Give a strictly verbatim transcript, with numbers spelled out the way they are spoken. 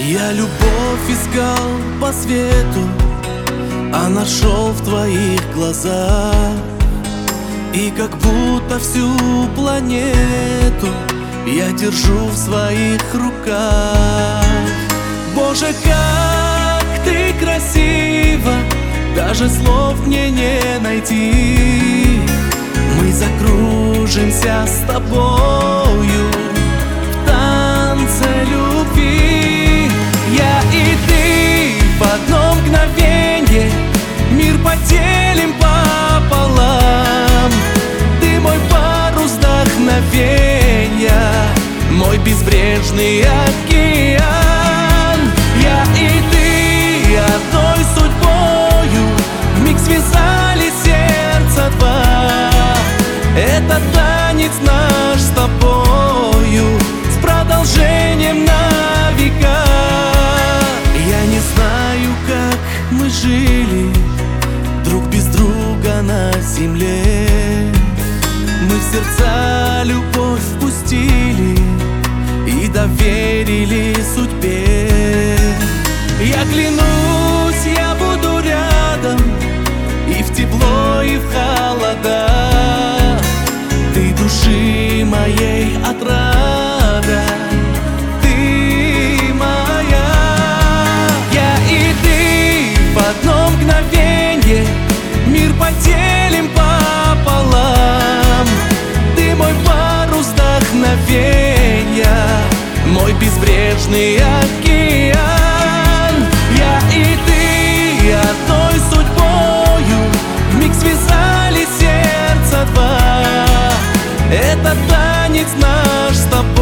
Я любовь искал по свету, а нашел в твоих глазах. И как будто всю планету я держу в своих руках. Боже, как ты красива, даже слов мне не найти. Мы закружимся с тобою в танце любви. Я и ты в одно мгновенье мир поделим пополам. Ты мой парус вдохновенья, мой безбрежный океан. Я и ты одной судьбою вмиг связали сердца два. Это танец наш с тобою, с продолжением на века. Я не знаю, как мы жили друг без друга на земле. Мы в сердца любовь впустили и доверили судьбе. Я клянусь, я буду рядом и в тепло, и в холода. Ты души моей отрада, ты моя. Я и ты в одно мгновенье мир поделим пополам. Ты мой парус вдохновенья, мой безбрежный океан. Я и ты одной судьбою вмиг связали сердца два. Это танец наш с тобой.